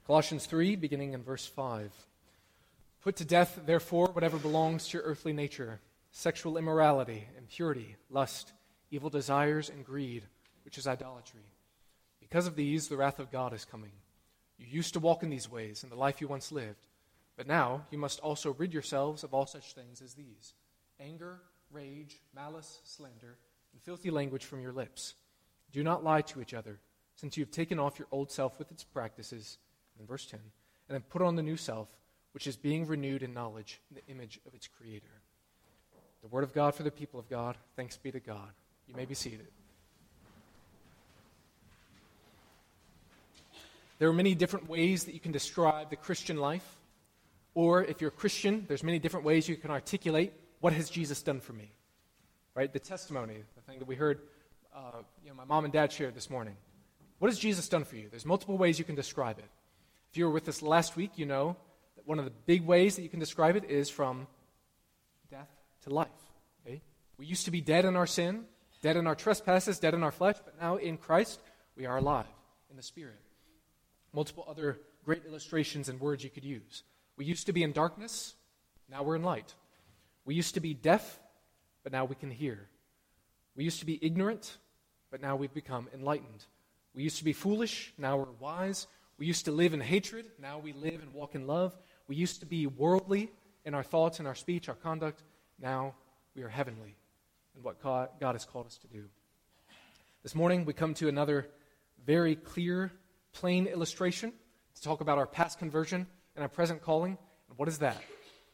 Colossians 3, beginning in verse 5. Put to death, therefore, whatever belongs to your earthly nature, sexual immorality, impurity, lust, evil desires, and greed, which is idolatry. Because of these, the wrath of God is coming. You used to walk in these ways in the life you once lived, but now you must also rid yourselves of all such things as these: anger, rage, malice, slander, and filthy language from your lips. Do not lie to each other, since you have taken off your old self with its practices, in verse 10, and then put on the new self, which is being renewed in knowledge in the image of its creator. The word of God for the people of God. Thanks be to God. You may be seated. There are many different ways that you can describe the Christian life. Or if you're a Christian, there's many different ways you can articulate what has Jesus done for me. Right? The testimony, the thing that we heard my mom and dad shared this morning. What has Jesus done for you? There's multiple ways you can describe it. If you were with us last week, you know that one of the big ways that you can describe it is from death to life. Okay? We used to be dead in our sin, dead in our trespasses, dead in our flesh, but now in Christ we are alive in the Spirit. Multiple other great illustrations and words you could use. We used to be in darkness, now we're in light. We used to be deaf, but now we can hear. We used to be ignorant, but now we've become enlightened. We used to be foolish, now we're wise. We used to live in hatred, now we live and walk in love. We used to be worldly in our thoughts, in our speech, our conduct. Now we are heavenly in what God has called us to do. This morning we come to another very clear, plain illustration to talk about our past conversion and our present calling. And what is that?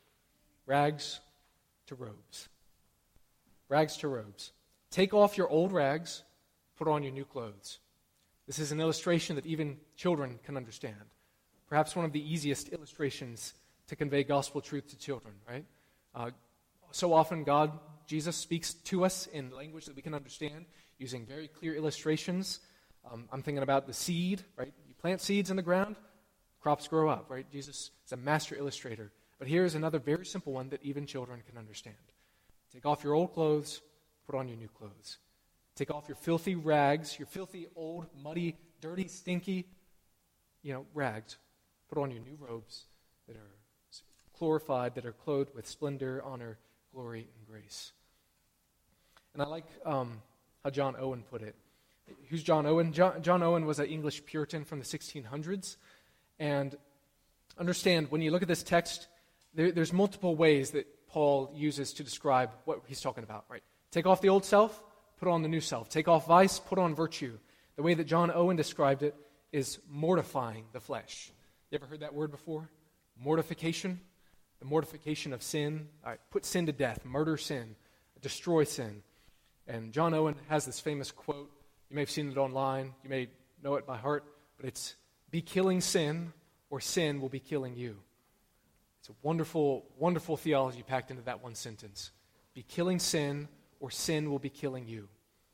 Rags to robes. Rags to robes. Take off your old rags, put on your new clothes. This is an illustration that even children can understand. Perhaps one of the easiest illustrations to convey gospel truth to children, right? So often Jesus speaks to us in language that we can understand using very clear illustrations. I'm thinking about the seed, right? You plant seeds in the ground, crops grow up, right? Jesus is a master illustrator. But here's another very simple one that even children can understand. Take off your old clothes, put on your new clothes. Take off your filthy rags, your filthy, old, muddy, dirty, stinky, rags. Put on your new robes that are glorified, that are clothed with splendor, honor, glory, and grace. And I like how John Owen put it. Who's John Owen? John Owen was an English Puritan from the 1600s. And understand, when you look at this text, there's multiple ways that Paul uses to describe what he's talking about, right? Take off the old self, put on the new self. Take off vice, put on virtue. The way that John Owen described it is mortifying the flesh. You ever heard that word before? Mortification. The mortification of sin. All right, put sin to death, murder sin, destroy sin. And John Owen has this famous quote. You may have seen it online. You may know it by heart. But it's, be killing sin, or sin will be killing you. It's a wonderful, wonderful theology packed into that one sentence. Be killing sin, or sin will be killing you.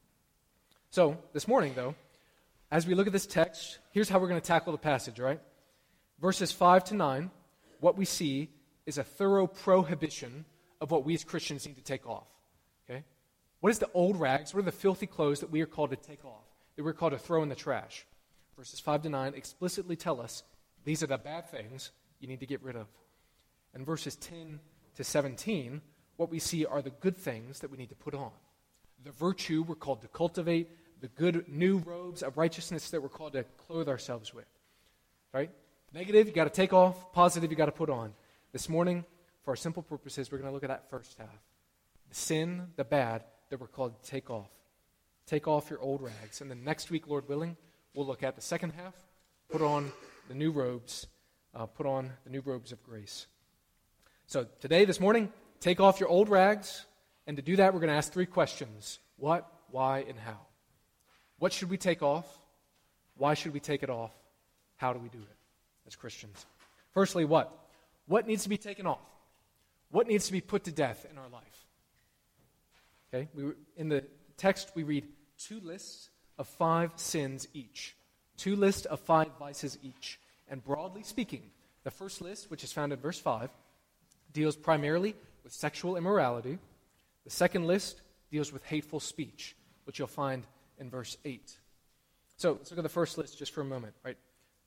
So, this morning, though, as we look at this text, here's how we're going to tackle the passage, right? Verses 5 to 9, what we see is a thorough prohibition of what we as Christians need to take off. Okay? What is the old rags? What are the filthy clothes that we are called to take off, that we're called to throw in the trash? Verses 5 to 9 explicitly tell us these are the bad things you need to get rid of. And verses 10 to 17, what we see are the good things that we need to put on. The virtue we're called to cultivate, the good new robes of righteousness that we're called to clothe ourselves with. Right? Negative, you got to take off. Positive, you got to put on. This morning, for our simple purposes, we're going to look at that first half. The sin, the bad, that we're called to take off. Take off your old rags. And then next week, Lord willing, we'll look at the second half. Put on the new robes. Put on the new robes of grace. So today, this morning, take off your old rags. And to do that, we're going to ask three questions. What, why, and how? What should we take off? Why should we take it off? How do we do it as Christians? Firstly, what? What needs to be taken off? What needs to be put to death in our life? Okay, in the text we read 2 lists of 5 sins each. 2 lists of 5 vices each. And broadly speaking, the first list, which is found in verse 5, deals primarily with sexual immorality. The second list deals with hateful speech, which you'll find in verse 8. So let's look at the first list just for a moment, right?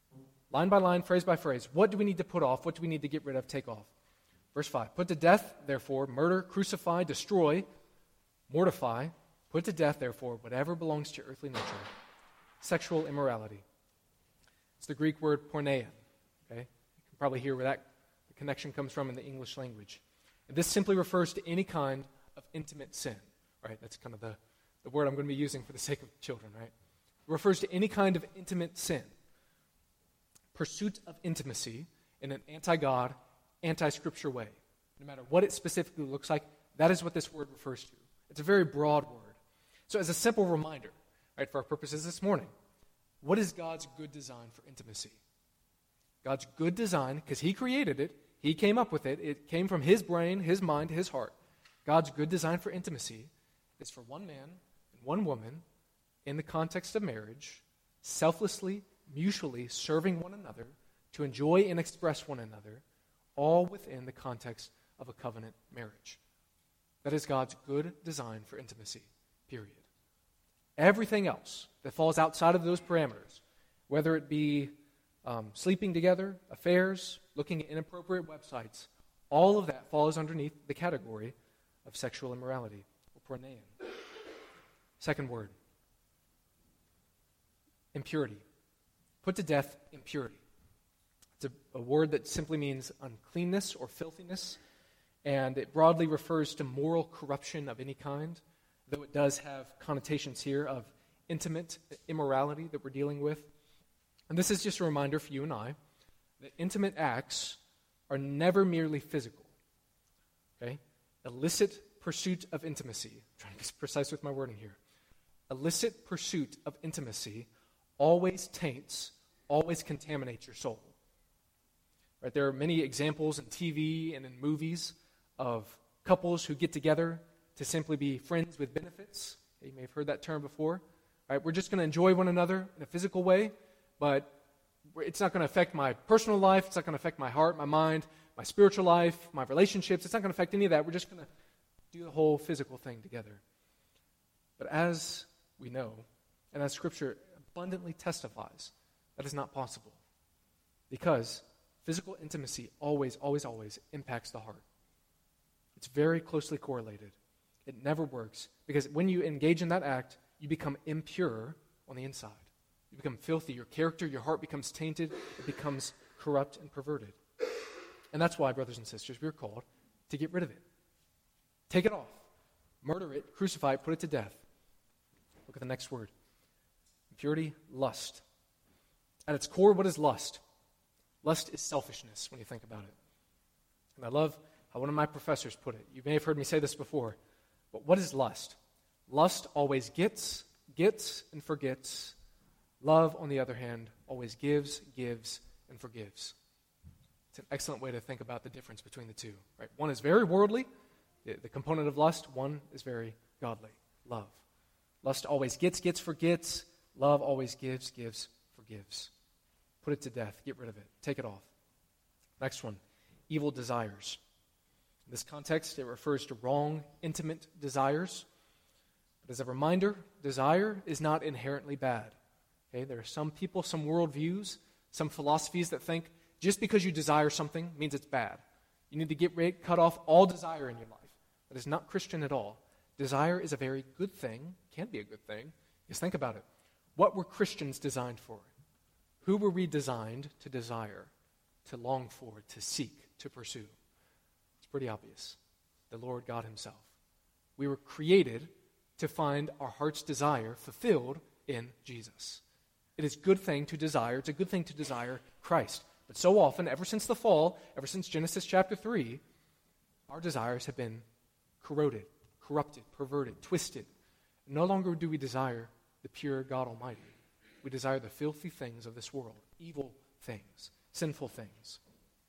line by line, phrase by phrase. What do we need to put off? What do we need to get rid of, take off? Verse 5, put to death, therefore, murder, crucify, destroy, mortify. Put to death, therefore, whatever belongs to your earthly nature. Sexual immorality. It's the Greek word porneia. Okay? You can probably hear where that connection comes from in the English language. And this simply refers to any kind of intimate sin. Right? That's kind of the word I'm going to be using for the sake of children, right? It refers to any kind of intimate sin. Pursuit of intimacy in an anti-God, anti-Scripture way. No matter what it specifically looks like, that is what this word refers to. It's a very broad word. So as a simple reminder, right, for our purposes this morning, what is God's good design for intimacy? God's good design, because He created it, He came up with it, it came from His brain, His mind, His heart. God's good design for intimacy is for one man and one woman in the context of marriage, selflessly, mutually serving one another to enjoy and express one another, all within the context of a covenant marriage. That is God's good design for intimacy, period. Everything else that falls outside of those parameters, whether it be sleeping together, affairs, looking at inappropriate websites, all of that falls underneath the category of sexual immorality, or porneia. Second word, impurity. Put to death impurity. It's a word that simply means uncleanness or filthiness, and it broadly refers to moral corruption of any kind, though it does have connotations here of intimate immorality that we're dealing with. And this is just a reminder for you and I that intimate acts are never merely physical. Okay? Illicit pursuit of intimacy. I'm trying to be precise with my wording here. Illicit pursuit of intimacy always taints, always contaminates your soul. Right? There are many examples in TV and in movies of couples who get together to simply be friends with benefits. You may have heard that term before. Right? We're just going to enjoy one another in a physical way, but it's not going to affect my personal life. It's not going to affect my heart, my mind, my spiritual life, my relationships. It's not going to affect any of that. We're just going to do the whole physical thing together. But as we know, and as Scripture abundantly testifies, that is not possible. Because physical intimacy always, always, always impacts the heart. It's very closely correlated. It never works. Because when you engage in that act, you become impure on the inside. You become filthy. Your character, your heart becomes tainted. It becomes corrupt and perverted. And that's why, brothers and sisters, we're called to get rid of it. Take it off. Murder it, crucify it, put it to death. Look at the next word. Impurity, lust. At its core, what is lust? Lust is selfishness when you think about it. And I love how one of my professors put it. You may have heard me say this before. But what is lust? Lust always gets, and forgets. Love, on the other hand, always gives, and forgives. It's an excellent way to think about the difference between the two. Right? One is very worldly, the component of lust. One is very godly, love. Lust always gets, forgets. Love always gives, forgives. Put it to death. Get rid of it. Take it off. Next one, evil desires. In this context, it refers to wrong, intimate desires. But as a reminder, desire is not inherently bad. Okay? There are some people, some worldviews, some philosophies that think just because you desire something means it's bad. You need to cut off all desire in your life. That is not Christian at all. Desire is a very good thing, can be a good thing. Just think about it. What were Christians designed for? Who were we designed to desire, to long for, to seek, to pursue? It's pretty obvious. The Lord God Himself. We were created to find our heart's desire fulfilled in Jesus. It is a good thing to desire. It's a good thing to desire Christ. But so often, ever since the fall, ever since Genesis chapter 3, our desires have been corroded, corrupted, perverted, twisted. No longer do we desire the pure God Almighty. We desire the filthy things of this world, evil things, sinful things.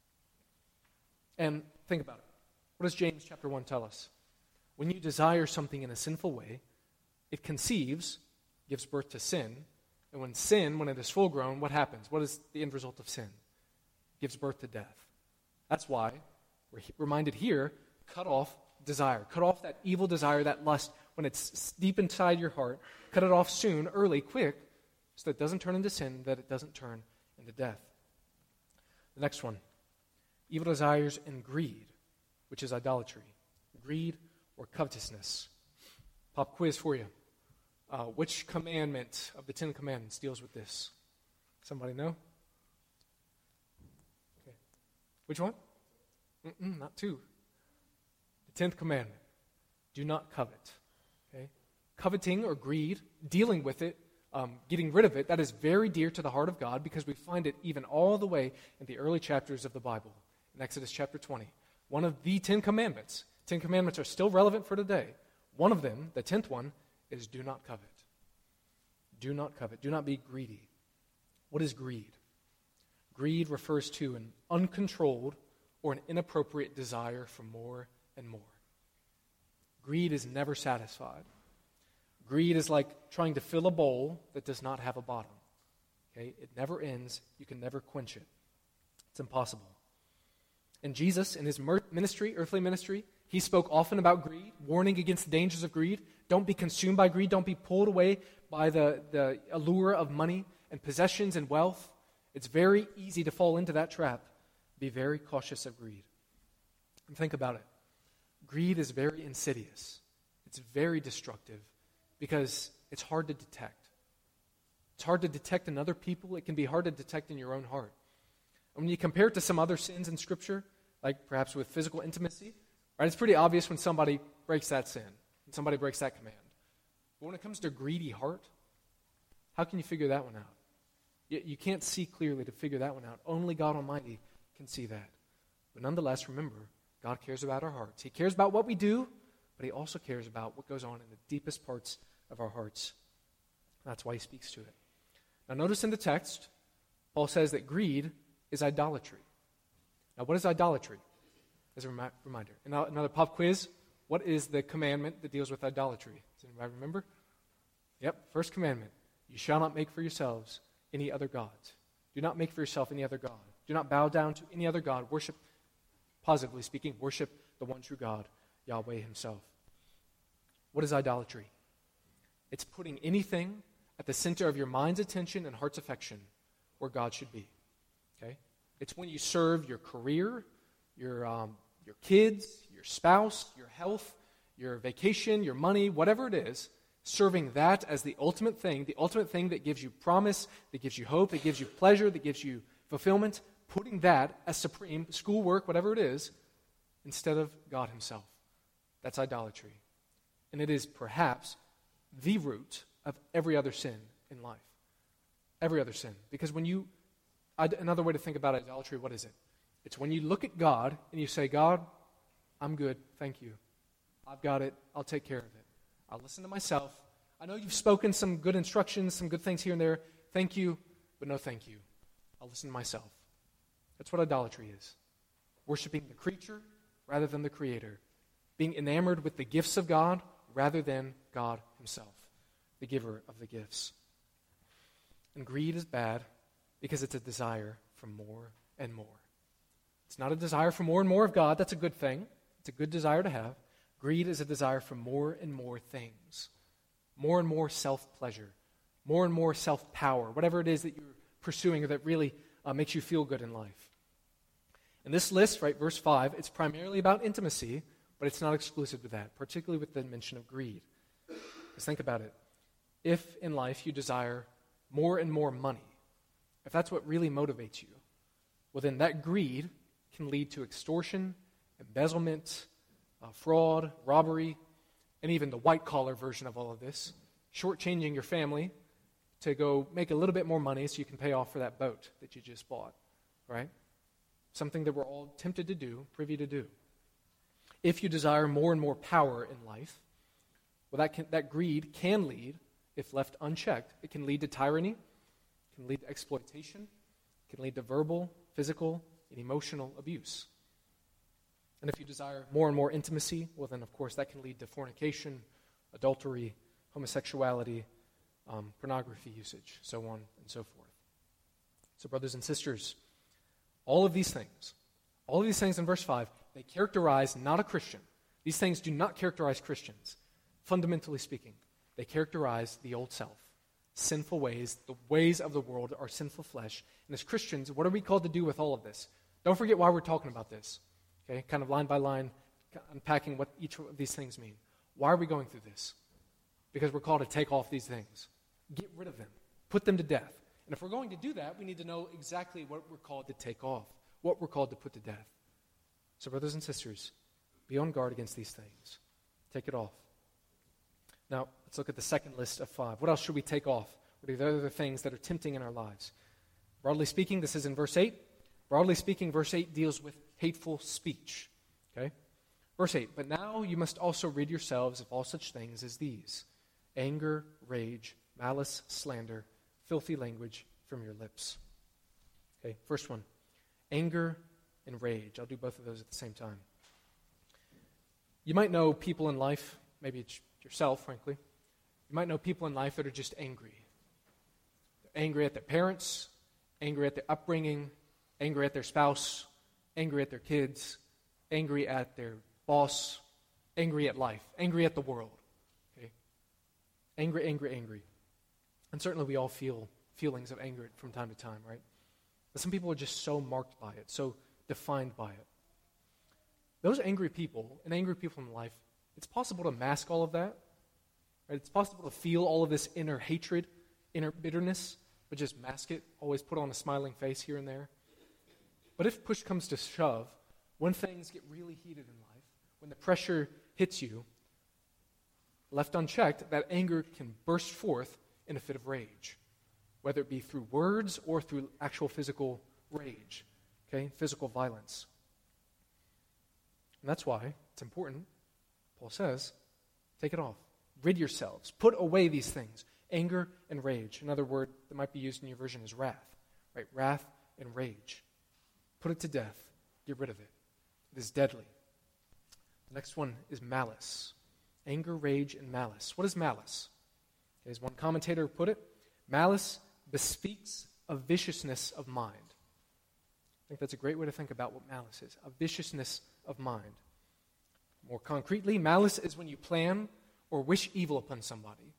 And think about it. What does James chapter 1 tell us? When you desire something in a sinful way, it conceives, gives birth to sin, and when it is full grown, what happens? What is the end result of sin? It gives birth to death. That's why we're reminded here, cut off desire. Cut off that evil desire, that lust, when it's deep inside your heart. Cut it off soon, early, quick, so that it doesn't turn into sin, that it doesn't turn into death. The next one, evil desires and greed, which is idolatry. Greed or covetousness. Pop quiz for you. Which commandment of the 10 Commandments deals with this? Somebody know? Okay. Which one? Not 2. The 10th commandment. Do not covet. Okay? Coveting or greed, dealing with it, getting rid of it, that is very dear to the heart of God because we find it even all the way in the early chapters of the Bible. In Exodus chapter 20. One of the 10 Commandments. 10 Commandments are still relevant for today. One of them, the 10th one, is do not covet. Do not covet. Do not be greedy. What is greed? Greed refers to an uncontrolled or an inappropriate desire for more and more. Greed is never satisfied. Greed is like trying to fill a bowl that does not have a bottom. Okay? It never ends. You can never quench it. It's impossible. And Jesus, in his ministry, earthly ministry, he spoke often about greed, warning against the dangers of greed. Don't be consumed by greed. Don't be pulled away by the allure of money and possessions and wealth. It's very easy to fall into that trap. Be very cautious of greed. And think about it. Greed is very insidious. It's very destructive because it's hard to detect. It's hard to detect in other people. It can be hard to detect in your own heart. And when you compare it to some other sins in Scripture, like perhaps with physical intimacy, right, it's pretty obvious when somebody breaks that sin, when somebody breaks that command. But when it comes to greedy heart, how can you figure that one out? You can't see clearly to figure that one out. Only God Almighty can see that. But nonetheless, remember, God cares about our hearts. He cares about what we do, but he also cares about what goes on in the deepest parts of our hearts. That's why he speaks to it. Now notice in the text, Paul says that greed is idolatry. Now what is idolatry? As a reminder. And now another pop quiz. What is the commandment that deals with idolatry? Does anybody remember? Yep, first commandment. You shall not make for yourselves any other gods. Do not make for yourself any other god. Do not bow down to any other god. Worship, positively speaking, worship the one true God, Yahweh himself. What is idolatry? It's putting anything at the center of your mind's attention and heart's affection where God should be. Okay? It's when you serve your career, your kids, your spouse, your health, your vacation, your money, whatever it is, serving that as the ultimate thing that gives you promise, that gives you hope, that gives you pleasure, that gives you fulfillment, putting that as supreme, schoolwork, whatever it is, instead of God himself. That's idolatry. And it is perhaps the root of every other sin in life. Every other sin. Because another way to think about idolatry, what is it? It's when you look at God and you say, God, I'm good, thank you. I've got it, I'll take care of it. I'll listen to myself. I know you've spoken some good instructions, some good things here and there. Thank you, but no thank you. I'll listen to myself. That's what idolatry is. Worshiping the creature rather than the creator. Being enamored with the gifts of God rather than God himself, the giver of the gifts. And greed is bad because it's a desire for more and more. It's not a desire for more and more of God. That's a good thing. It's a good desire to have. Greed is a desire for more and more things. More and more self-pleasure. More and more self-power. Whatever it is that you're pursuing or that really makes you feel good in life. And this list, right, verse 5, it's primarily about intimacy, but it's not exclusive to that, particularly with the mention of greed. Just think about it. If in life you desire more and more money, if that's what really motivates you, well then that greed can lead to extortion, embezzlement, fraud, robbery, and even the white-collar version of all of this, shortchanging your family to go make a little bit more money so you can pay off for that boat that you just bought, right? Something that we're all tempted to do, privy to do. If you desire more and more power in life, well, that greed can lead, if left unchecked, it can lead to tyranny, it can lead to exploitation, it can lead to verbal, physical, and emotional abuse. And if you desire more and more intimacy, well then, of course, that can lead to fornication, adultery, homosexuality, pornography usage, so on and so forth. So, brothers and sisters, all of these things in verse 5, they characterize not a Christian. These things do not characterize Christians, fundamentally speaking. They characterize the old self, sinful ways. The ways of the world are sinful flesh. And as Christians, what are we called to do with all of this? Don't forget why we're talking about this. Okay, kind of line by line, unpacking what each of these things mean. Why are we going through this? Because we're called to take off these things. Get rid of them. Put them to death. And if we're going to do that, we need to know exactly what we're called to take off, what we're called to put to death. So brothers and sisters, be on guard against these things. Take it off. Now, let's look at the second list of 5. What else should we take off? What are the other things that are tempting in our lives? Broadly speaking, this is in verse 8. Broadly speaking, verse 8 deals with hateful speech. Okay? Verse 8, but now you must also rid yourselves of all such things as these: anger, rage, malice, slander, filthy language from your lips. Okay, first one, anger and rage. I'll do both of those at the same time. You might know people in life, maybe it's yourself, frankly. You might know people in life that are just angry. They're angry at their parents, angry at their upbringing, angry at their spouse, angry at their kids, angry at their boss, angry at life, angry at the world. Okay? Angry, angry, angry. And certainly we all feel feelings of anger from time to time, right? But some people are just so marked by it, so defined by it. Those angry people, and angry people in life, it's possible to mask all of that. Right? It's possible to feel all of this inner hatred, inner bitterness, but just mask it, always put on a smiling face here and there. But if push comes to shove, when things get really heated in life, when the pressure hits you, left unchecked, that anger can burst forth in a fit of rage, whether it be through words or through actual physical rage, okay, physical violence. And that's why it's important, Paul says, take it off. Rid yourselves. Put away these things, anger and rage. Another word that might be used in your version is wrath, right? Wrath and rage. Put it to death. Get rid of it. It is deadly. The next one is malice. Anger, rage, and malice. What is malice? As one commentator put it, malice bespeaks a viciousness of mind. I think that's a great way to think about what malice is, a viciousness of mind. More concretely, malice is when you plan or wish evil upon somebody.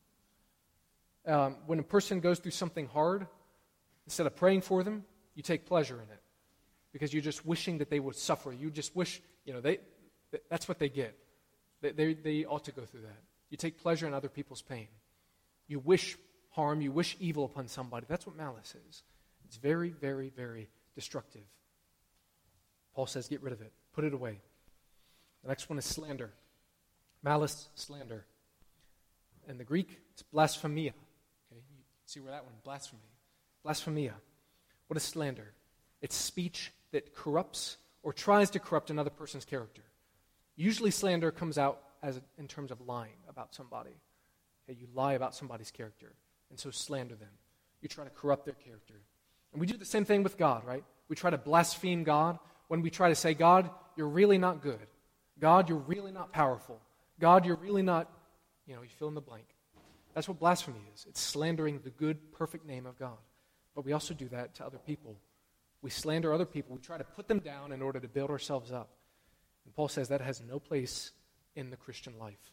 When a person goes through something hard, instead of praying for them, you take pleasure in it because you're just wishing that they would suffer. You just wish, that's what they get. They ought to go through that. You take pleasure in other people's pain. You wish harm, you wish evil upon somebody. That's what malice is. It's very, very, very destructive. Paul says, get rid of it. Put it away. The next one is slander. Malice, slander. In the Greek, it's blasphemia. Okay, you see where that one, blasphemy. Blasphemia. What is slander? It's speech that corrupts or tries to corrupt another person's character. Usually slander comes out in terms of lying about somebody. Okay, you lie about somebody's character, and so slander them. You try to corrupt their character. And we do the same thing with God, right? We try to blaspheme God when we try to say, God, you're really not good. God, you're really not powerful. God, you're really not, you fill in the blank. That's what blasphemy is. It's slandering the good, perfect name of God. But we also do that to other people. We slander other people. We try to put them down in order to build ourselves up. And Paul says that has no place in the Christian life.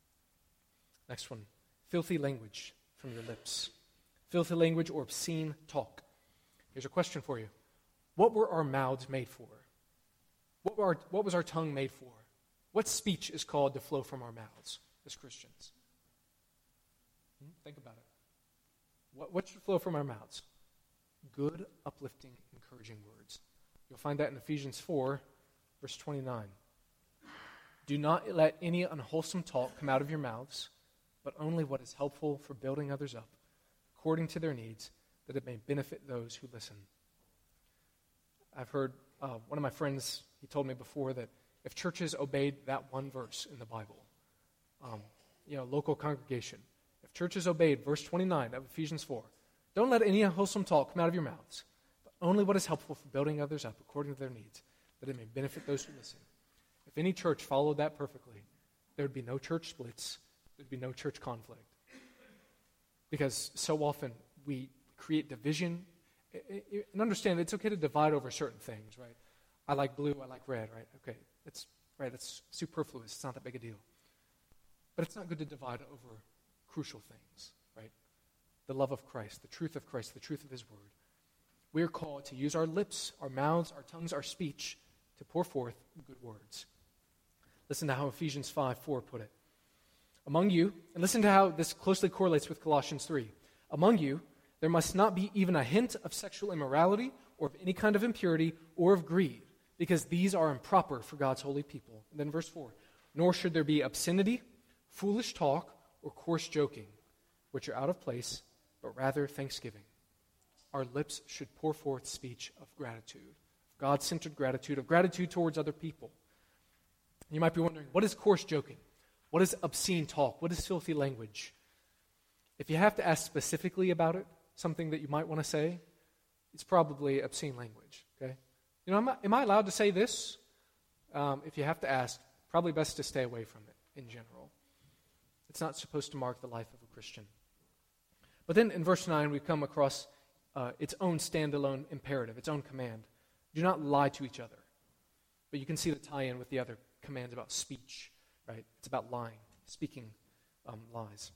Next one, filthy language from your lips. Filthy language or obscene talk. Here's a question for you. What were our mouths made for? What was our tongue made for? What speech is called to flow from our mouths as Christians? Think about it. What should flow from our mouths? Good, uplifting, encouraging words. You'll find that in Ephesians 4, verse 29. Do not let any unwholesome talk come out of your mouths, but only what is helpful for building others up, according to their needs, that it may benefit those who listen. I've heard one of my friends, he told me before that if churches obeyed that one verse in the Bible, local congregation, if churches obeyed verse 29 of Ephesians 4, don't let any unwholesome talk come out of your mouths, but only what is helpful for building others up according to their needs, that it may benefit those who listen. If any church followed that perfectly, there would be no church splits, there'd be no church conflict. Because so often we create division. And understand, it's okay to divide over certain things, right? I like blue, I like red, right? Okay, that's superfluous. It's not that big a deal. But it's not good to divide over crucial things, right? the love of Christ, the truth of Christ, the truth of his word. We are called to use our lips, our mouths, our tongues, our speech to pour forth good words. Listen to how Ephesians 5:4 put it. Among you, and listen to how this closely correlates with Colossians 3. Among you, there must not be even a hint of sexual immorality or of any kind of impurity or of greed, because these are improper for God's holy people. And then verse 4, nor should there be obscenity, foolish talk, or coarse joking, which are out of place, but rather thanksgiving. Our lips should pour forth speech of gratitude, God-centered gratitude, of gratitude towards other people. You might be wondering, what is coarse joking? What is obscene talk? What is filthy language? If you have to ask specifically about it, something that you might want to say, it's probably obscene language, okay? You know, am I allowed to say this? If you have to ask, probably best to stay away from it in general. It's not supposed to mark the life of a Christian. But then in verse 9, we come across its own standalone imperative, its own command. Do not lie to each other. But you can see the tie-in with the other commands about speech, right? It's about lying, speaking lies.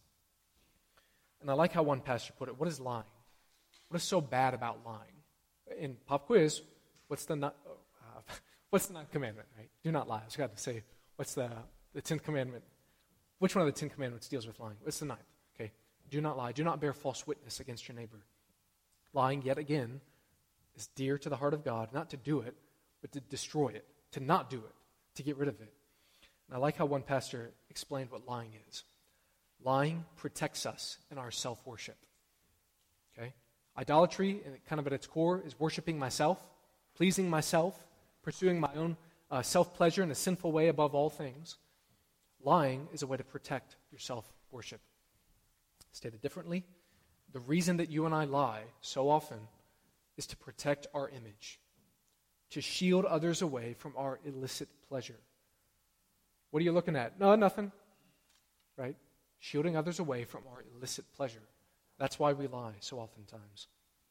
And I like how one pastor put it. What is lying? What is so bad about lying? In pop quiz, what's the ninth commandment, right? Do not lie. I was about to say, what's the 10th commandment? Which one of the 10 commandments deals with lying? What's the 9th? Okay. Do not lie. Do not bear false witness against your neighbor. Lying, yet again, is dear to the heart of God, not to do it, but to destroy it, to not do it, to get rid of it. And I like how one pastor explained what lying is. Lying protects us in our self-worship. Okay? Idolatry, kind of at its core, is worshiping myself, pleasing myself, pursuing my own self-pleasure in a sinful way above all things. Lying is a way to protect your self-worship. Stated differently, the reason that you and I lie so often is to protect our image, to shield others away from our illicit pleasure. What are you looking at? No, nothing. Right? Shielding others away from our illicit pleasure. That's why we lie so oftentimes.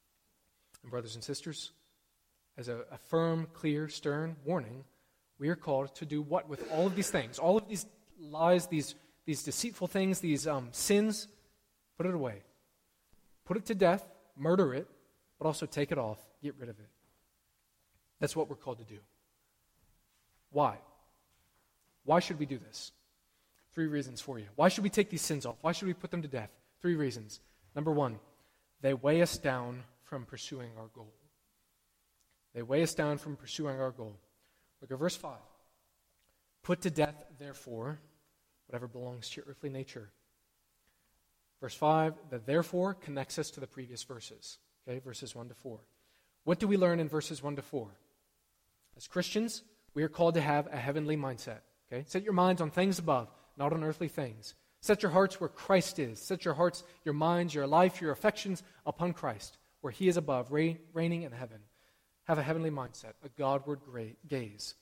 And brothers and sisters, as a firm, clear, stern warning, we are called to do what with all of these things? All of these lies, these deceitful things, these sins, put it away. Put it to death, murder it, but also take it off, get rid of it. That's what we're called to do. Why? Why should we do this? 3 reasons for you. Why should we take these sins off? Why should we put them to death? 3 reasons. Number 1, they weigh us down from pursuing our goal. They weigh us down from pursuing our goal. Look at verse 5. Put to death, therefore, whatever belongs to your earthly nature. Verse 5, the therefore connects us to the previous verses. Okay, verses 1 to 4. What do we learn in verses 1 to 4? As Christians, we are called to have a heavenly mindset. Okay? Set your minds on things above, not on earthly things. Set your hearts where Christ is. Set your hearts, your minds, your life, your affections upon Christ, where he is above, reigning in heaven. Have a heavenly mindset, a Godward gaze.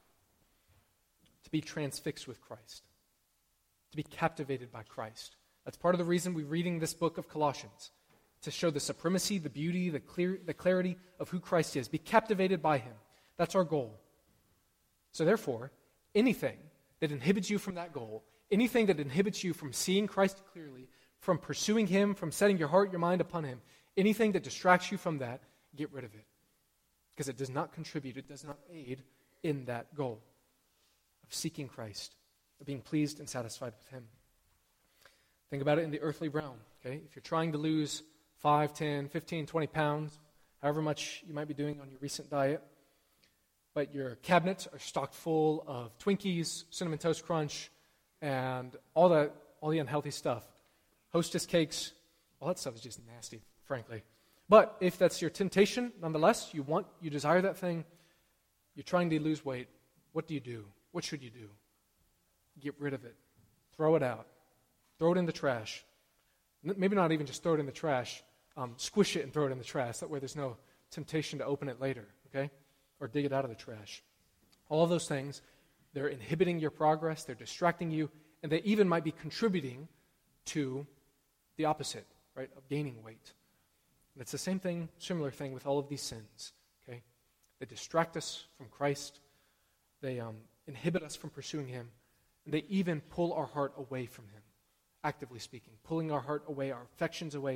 To be transfixed with Christ. To be captivated by Christ. That's part of the reason we're reading this book of Colossians. To show the supremacy, the beauty, the clarity of who Christ is. Be captivated by him. That's our goal. So therefore, anything that inhibits you from that goal, anything that inhibits you from seeing Christ clearly, from pursuing him, from setting your heart, your mind upon him, anything that distracts you from that, get rid of it. Because it does not contribute, it does not aid in that goal of seeking Christ, of being pleased and satisfied with him. Think about it in the earthly realm, okay? If you're trying to lose 5, 10, 15, 20 pounds, however much you might be doing on your recent diet, but your cabinets are stocked full of Twinkies, Cinnamon Toast Crunch, and all the unhealthy stuff. Hostess cakes, all that stuff is just nasty, frankly. But if that's your temptation, nonetheless, you desire that thing, you're trying to lose weight, what do? What should you do? Get rid of it. Throw it out. Throw it in the trash. Maybe not even just throw it in the trash. Squish it and throw it in the trash. That way there's no temptation to open it later, okay? Or dig it out of the trash. All of those things, they're inhibiting your progress, they're distracting you, and they even might be contributing to the opposite, right, of gaining weight. And it's the same thing, similar thing with all of these sins, okay? They distract us from Christ. They inhibit us from pursuing him. And they even pull our heart away from him, actively speaking, pulling our heart away, our affections away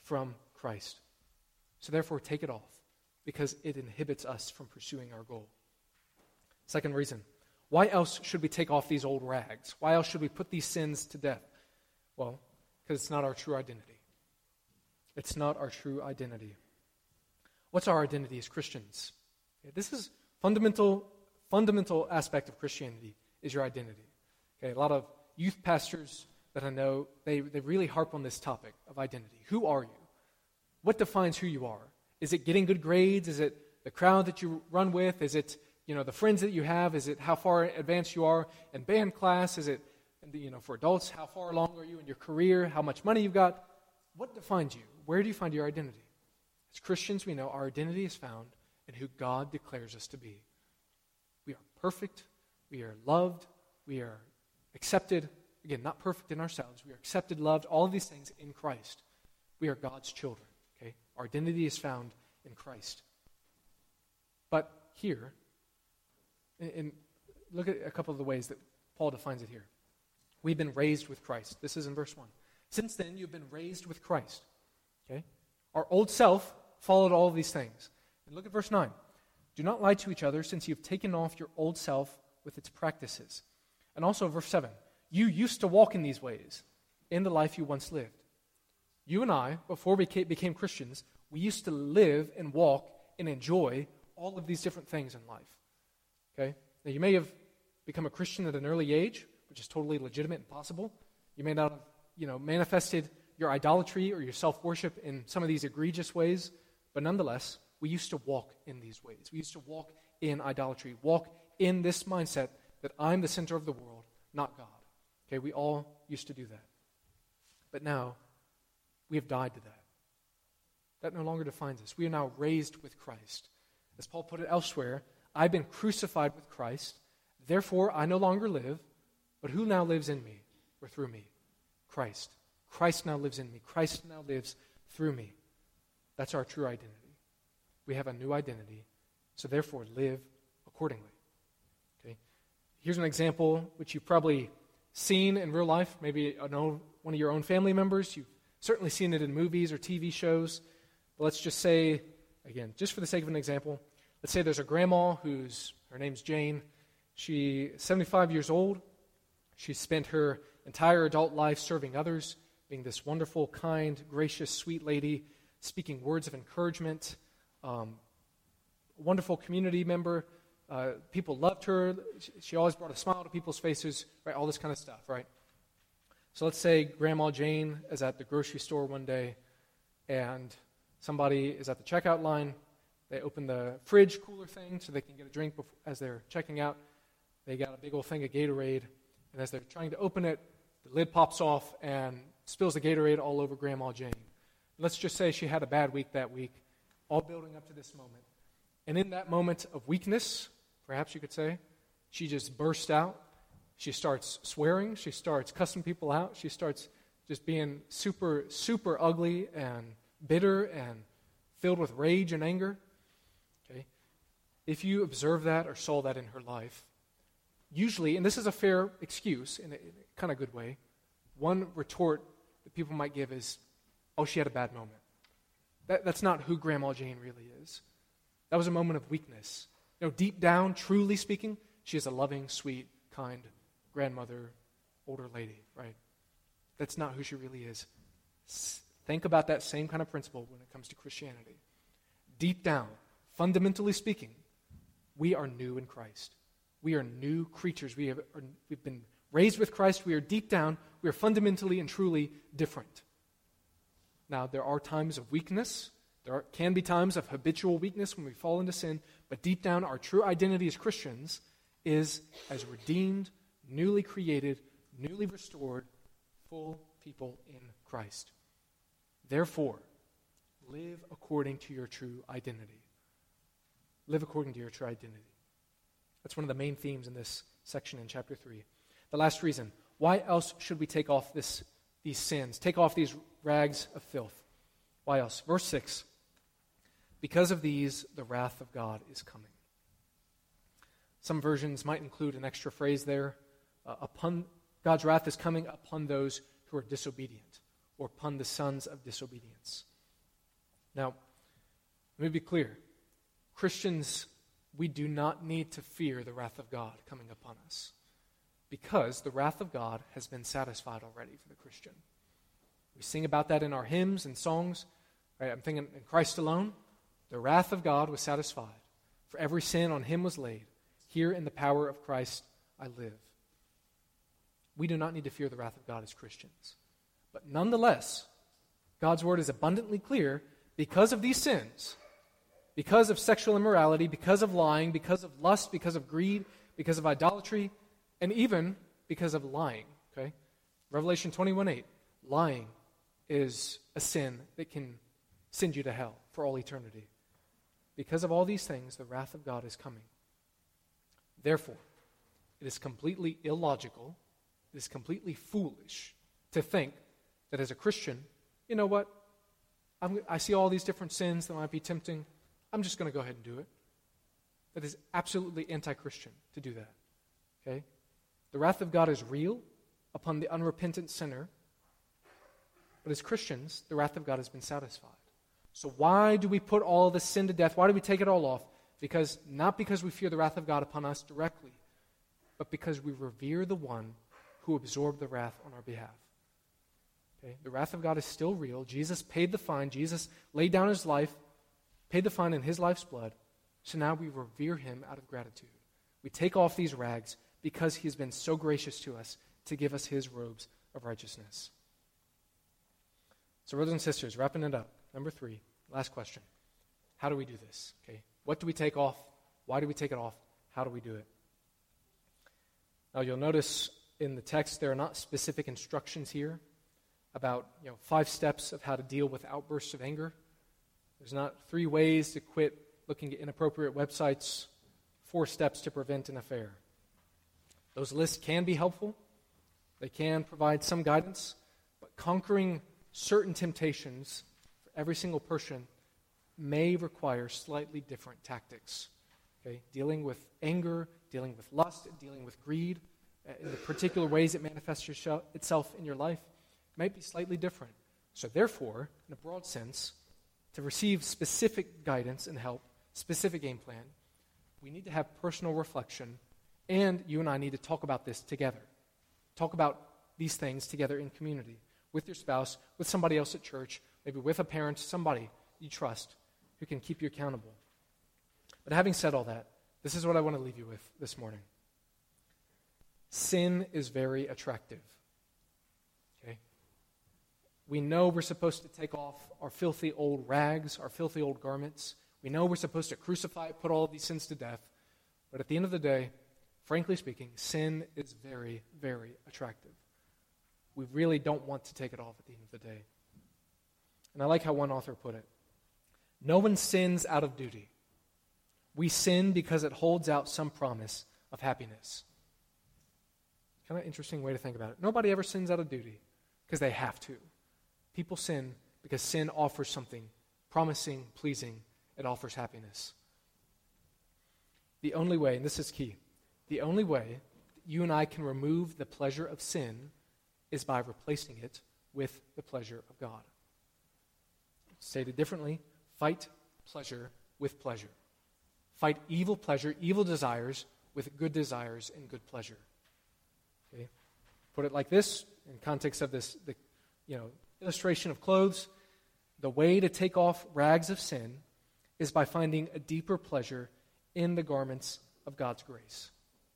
from Christ. So therefore, take it off, because it inhibits us from pursuing our goal. Second reason, why else should we take off these old rags? Why else should we put these sins to death? Well, because it's not our true identity. It's not our true identity. What's our identity as Christians? Okay, this is fundamental aspect of Christianity, is your identity. Okay, a lot of youth pastors that I know, they really harp on this topic of identity. Who are you? What defines who you are? Is it getting good grades? Is it the crowd that you run with? Is it, the friends that you have? Is it how far advanced you are in band class? Is it, for adults, how far along are you in your career? How much money you've got? What defines you? Where do you find your identity? As Christians, we know our identity is found in who God declares us to be. We are perfect. We are loved. We are accepted. Again, not perfect in ourselves. We are accepted, loved, all of these things in Christ. We are God's children. Okay? Our identity is found in Christ. But here, and look at a couple of the ways that Paul defines it here. We've been raised with Christ. This is in verse 1. Since then, you've been raised with Christ. Okay? Our old self followed all of these things. And look at verse 9. Do not lie to each other, since you've taken off your old self with its practices. And also verse 7. You used to walk in these ways in the life you once lived. You and I, before we became Christians, we used to live and walk and enjoy all of these different things in life. Okay? Now, you may have become a Christian at an early age, which is totally legitimate and possible. You may not have, manifested your idolatry or your self-worship in some of these egregious ways, but nonetheless, we used to walk in these ways. We used to walk in idolatry, walk in this mindset that I'm the center of the world, not God. Okay, we all used to do that. But now, we have died to that. That no longer defines us. We are now raised with Christ. As Paul put it elsewhere, I've been crucified with Christ, therefore I no longer live, but who now lives in me or through me? Christ. Christ now lives in me. Christ now lives through me. That's our true identity. We have a new identity, so therefore live accordingly. Okay? Here's an example which you've probably seen in real life, maybe one of your own family members. You've certainly seen it in movies or TV shows. But let's just say, again, just for the sake of an example, let's say there's a grandma her name's Jane. She's 75 years old. She's spent her entire adult life serving others, being this wonderful, kind, gracious, sweet lady, speaking words of encouragement, wonderful community member. People loved her. She always brought a smile to people's faces, right? All this kind of stuff, right? So let's say Grandma Jane is at the grocery store one day, and somebody is at the checkout line. They open the fridge cooler thing so they can get a drink as they're checking out. They got a big old thing of Gatorade, and as they're trying to open it, the lid pops off and spills the Gatorade all over Grandma Jane. Let's just say she had a bad week that week, all building up to this moment. And in that moment of weakness, perhaps you could say, she just bursts out. She starts swearing. She starts cussing people out. She starts just being super, super ugly and bitter and filled with rage and anger. Okay? If you observe that or saw that in her life, usually, and this is a fair excuse in a kind of good way, one retort that people might give is, oh, she had a bad moment. That's not who Grandma Jane really is. That was a moment of weakness. Deep down, truly speaking, she is a loving, sweet, kind grandmother, older lady, right? That's not who she really is. Think about that same kind of principle when it comes to Christianity. Deep down, fundamentally speaking, we are new in Christ. We are new creatures. We've been raised with Christ. We are deep down. We are fundamentally and truly different. Now, there are times of weakness. There can be times of habitual weakness when we fall into sin. But deep down, our true identity as Christians is as redeemed, newly created, newly restored, full people in Christ. Therefore, live according to your true identity. Live according to your true identity. That's one of the main themes in this section in chapter 3. The last reason, why else should we take off these sins, take off these rags of filth? Why else? Verse 6, because of these, the wrath of God is coming. Some versions might include an extra phrase there, God's wrath is coming upon those who are disobedient, or upon the sons of disobedience. Now, let me be clear. Christians, we do not need to fear the wrath of God coming upon us, because the wrath of God has been satisfied already for the Christian. We sing about that in our hymns and songs. Right? I'm thinking in Christ alone, the wrath of God was satisfied. For every sin on him was laid. Here in the power of Christ I live. We do not need to fear the wrath of God as Christians. But nonetheless, God's word is abundantly clear because of these sins, because of sexual immorality, because of lying, because of lust, because of greed, because of idolatry, and even because of lying. Okay? Revelation 21:8, lying is a sin that can send you to hell for all eternity. Because of all these things, the wrath of God is coming. Therefore, it is completely illogical, it is completely foolish to think that as a Christian, you know what, I see all these different sins that might be tempting, I'm just going to go ahead and do it. That is absolutely anti-Christian to do that. Okay? The wrath of God is real upon the unrepentant sinner, but as Christians, the wrath of God has been satisfied. So why do we put all this sin to death? Why do we take it all off? Not because we fear the wrath of God upon us directly, but because we revere the one who absorbed the wrath on our behalf. Okay? The wrath of God is still real. Jesus paid the fine. Jesus laid down his life, paid the fine in his life's blood. So now we revere him out of gratitude. We take off these rags because he has been so gracious to us to give us his robes of righteousness. So brothers and sisters, wrapping it up. Number 3, last question. How do we do this? Okay, what do we take off? Why do we take it off? How do we do it? Now you'll notice in the text there are not specific instructions here about 5 steps of how to deal with outbursts of anger. There's not 3 ways to quit looking at inappropriate websites, 4 steps to prevent an affair. Those lists can be helpful. They can provide some guidance, but conquering certain temptations every single person may require slightly different tactics. Okay? Dealing with anger, dealing with lust, dealing with greed, in the particular ways it manifests itself in your life, might be slightly different. So therefore, in a broad sense, to receive specific guidance and help, specific game plan, we need to have personal reflection, and you and I need to talk about this together. Talk about these things together in community, with your spouse, with somebody else at church, maybe with a parent, somebody you trust who can keep you accountable. But having said all that, this is what I want to leave you with this morning. Sin is very attractive. Okay? We know we're supposed to take off our filthy old rags, our filthy old garments. We know we're supposed to crucify it, put all of these sins to death. But at the end of the day, frankly speaking, sin is very, very attractive. We really don't want to take it off at the end of the day. And I like how one author put it. No one sins out of duty. We sin because it holds out some promise of happiness. Kind of interesting way to think about it. Nobody ever sins out of duty because they have to. People sin because sin offers something promising, pleasing. It offers happiness. The only way, and this is key, the only way that you and I can remove the pleasure of sin is by replacing it with the pleasure of God. Stated differently, fight pleasure with pleasure. Fight evil pleasure, evil desires with good desires and good pleasure. Okay? Put it like this, in context of this, illustration of clothes. The way to take off rags of sin is by finding a deeper pleasure in the garments of God's grace.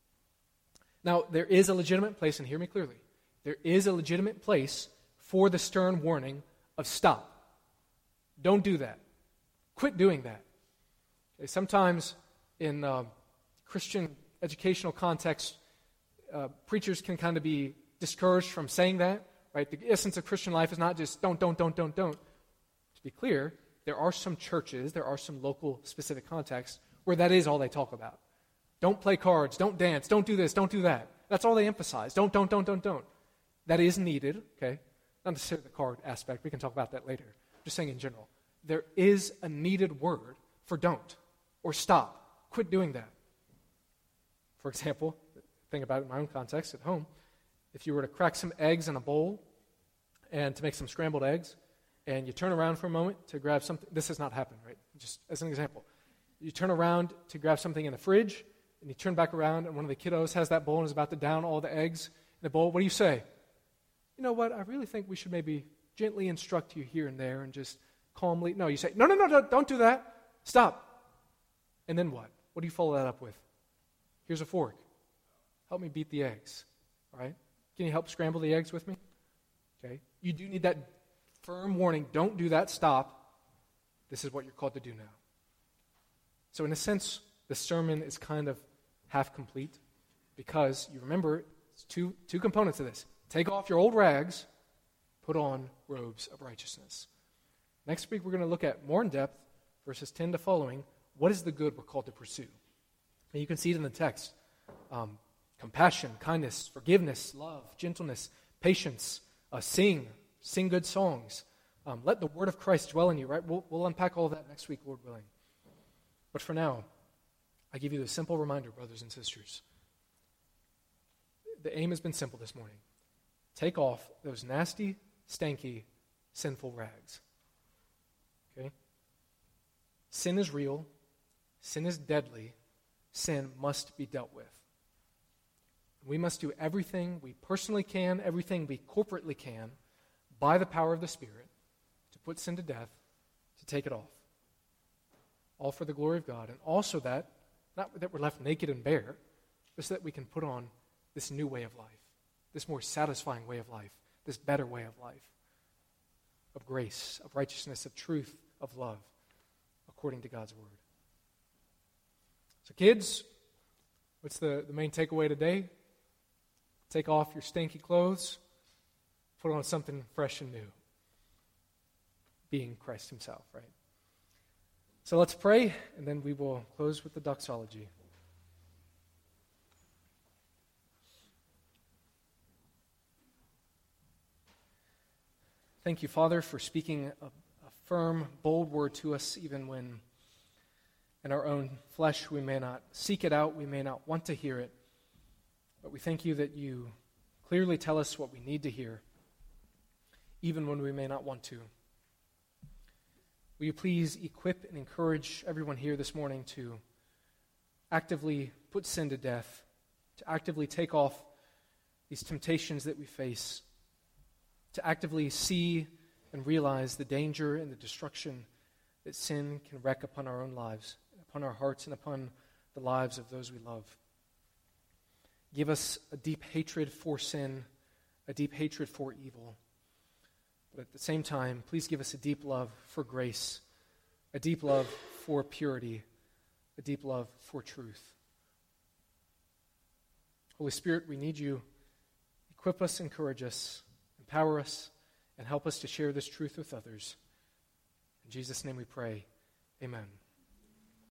Now, there is a legitimate place, and hear me clearly, there is a legitimate place for the stern warning of stop. Don't do that. Quit doing that. Okay, sometimes in Christian educational context, preachers can kind of be discouraged from saying that. Right? The essence of Christian life is not just don't. To be clear, there are some churches, there are some local specific contexts where that is all they talk about. Don't play cards, don't dance, don't do this, don't do that. That's all they emphasize. Don't. That is needed, okay? Not necessarily the card aspect. We can talk about that later. Just saying in general. There is a needed word for don't or stop. Quit doing that. For example, think about it in my own context at home. If you were to crack some eggs in a bowl and to make some scrambled eggs, and you turn around for a moment to grab something. This has not happened, right? Just as an example. You turn around to grab something in the fridge, and you turn back around, and one of the kiddos has that bowl and is about to down all the eggs in the bowl. What do you say? You know what? I really think we should maybe gently instruct you here and there and just calmly. No, you say, no, don't do that. Stop. And then what? What do you follow that up with? Here's a fork. Help me beat the eggs. All right? Can you help scramble the eggs with me? Okay. You do need that firm warning. Don't do that. Stop. This is what you're called to do now. So in a sense, the sermon is kind of half complete because you remember it's two components of this. Take off your old rags, put on robes of righteousness. Next week we're going to look at more in depth, verses 10 to following, what is the good we're called to pursue. And you can see it in the text. Compassion, kindness, forgiveness, love, gentleness, patience, sing good songs. Let the word of Christ dwell in you, right? We'll unpack all that next week, Lord willing. But for now, I give you the simple reminder, brothers and sisters. The aim has been simple this morning. Take off those nasty, stanky, sinful rags. Okay? Sin is real. Sin is deadly. Sin must be dealt with. We must do everything we personally can, everything we corporately can, by the power of the Spirit, to put sin to death, to take it off. All for the glory of God, and also that, not that we're left naked and bare, but so that we can put on this new way of life, this more satisfying way of life, this better way of life, of grace, of righteousness, of truth, of love, according to God's word. So kids, what's the main takeaway today? Take off your stinky clothes, put on something fresh and new, being Christ himself, right? So let's pray, and then we will close with the doxology. Thank you, Father, for speaking a firm, bold word to us, even when in our own flesh we may not seek it out, we may not want to hear it. But we thank you that you clearly tell us what we need to hear, even when we may not want to. Will you please equip and encourage everyone here this morning to actively put sin to death, to actively take off these temptations that we face, to actively see and realize the danger and the destruction that sin can wreak upon our own lives, upon our hearts, and upon the lives of those we love. Give us a deep hatred for sin, a deep hatred for evil. But at the same time, please give us a deep love for grace, a deep love for purity, a deep love for truth. Holy Spirit, we need you. Equip us, encourage us, empower us, and help us to share this truth with others. In Jesus' name we pray. Amen.